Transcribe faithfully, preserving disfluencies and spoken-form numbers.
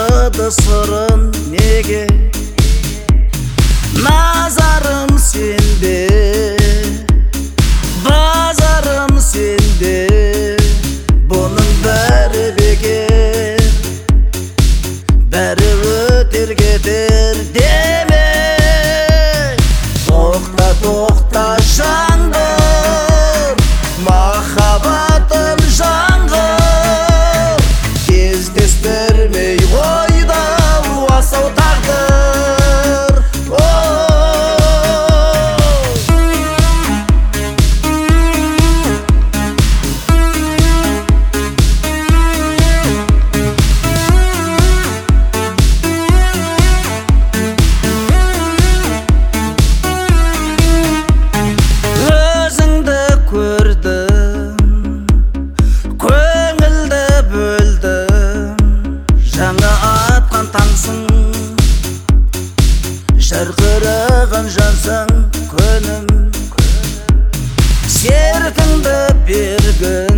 ашыды сырын неге? Назарым сенде, базарым сенде, бұның бәрі бекер, бәрі өтер кетер деме. Тоқта, тоқта жаңғыр, махаббатым жаңғыр, кездестірмей ойда асау тағдыр. Өзіңді көрдім, көңілді бөлдім, жаңа атқан таңсың, жарқыраған жансың күнім. Сертіңді бергін